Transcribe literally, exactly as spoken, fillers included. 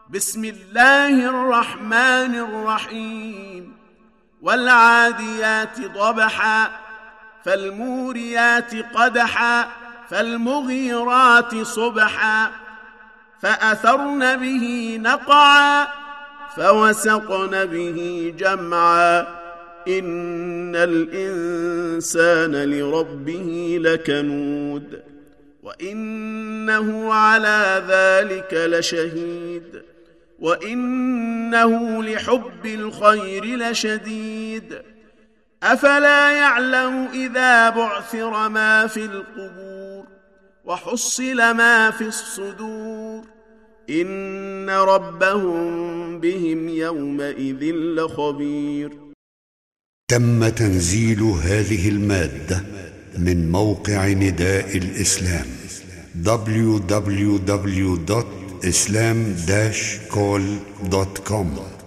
بسم الله الرحمن الرحيم والعاديات ضبحا فالموريات قدحا فالمغيرات صبحا فأثرن به نقعا فوسطن به جمعا إن الإنسان لربه لكنود وإنه على ذلك لشهيد وإنه لحب الخير لشديد أفلا يعلم إذا بعثر ما في القبور وحصل ما في الصدور إن ربهم بهم يومئذ لخبير. تم تنزيل هذه المادة من موقع نداء الإسلام دبليو دبليو دبليو دوت إسلام داش كول دوت كوم.